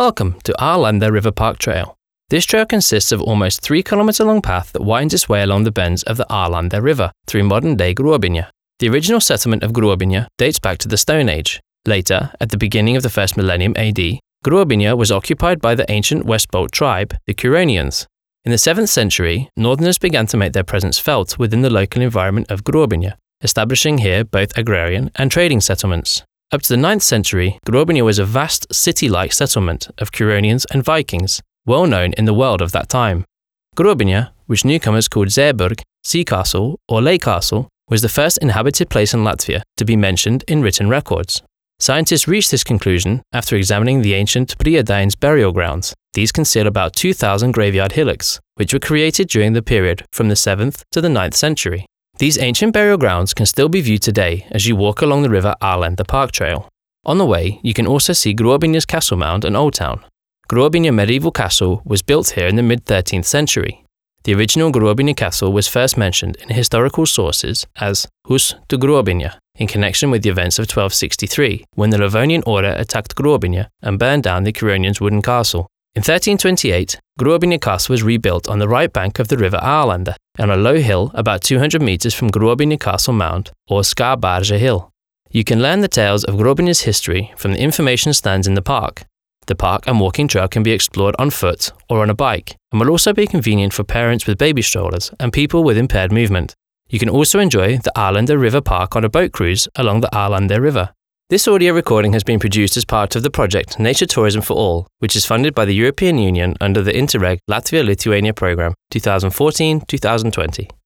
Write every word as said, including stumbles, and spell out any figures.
Welcome to Arlanda River Park Trail. This trail consists of almost three kilometre long path that winds its way along the bends of the Arlanda River through modern-day Gruobynia. The original settlement of Gruobynia dates back to the Stone Age. Later, at the beginning of the first millennium A D, Gruobynia was occupied by the ancient Westbolt tribe, the Curonians. In the seventh century, Northerners began to make their presence felt within the local environment of Gruobynia, establishing here both agrarian and trading settlements. Up to the ninth century, Gruobynia was a vast city-like settlement of Curonians and Vikings, well known in the world of that time. Gruobynia, which newcomers called Zeeburg, Sea Castle, or Lake Castle, was the first inhabited place in Latvia to be mentioned in written records. Scientists reached this conclusion after examining the ancient Priedains burial grounds. These conceal about two thousand graveyard hillocks, which were created during the period from the seventh to the ninth century. These ancient burial grounds can still be viewed today as you walk along the river Arlanda Park Trail. On the way, you can also see Gruobynia's castle mound and old town. Gruobynia medieval castle was built here in the mid-thirteenth century. The original Gruobynia castle was first mentioned in historical sources as Hus to Gruobynia in connection with the events of twelve sixty-three, when the Livonian order attacked Gruobynia and burned down the Curonians' wooden castle. In thirteen twenty-eight, Gruobynia Castle was rebuilt on the right bank of the river Arlanda, on a low hill about two hundred metres from Gruobynia Castle Mound, or Skarbarja Hill. You can learn the tales of Gruobynia's history from the information stands in the park. The park and walking trail can be explored on foot or on a bike, and will also be convenient for parents with baby strollers and people with impaired movement. You can also enjoy the Arlanda River Park on a boat cruise along the Arlanda River. This audio recording has been produced as part of the project Nature Tourism for All, which is funded by the European Union under the Interreg Latvia-Lithuania programme twenty fourteen to twenty twenty.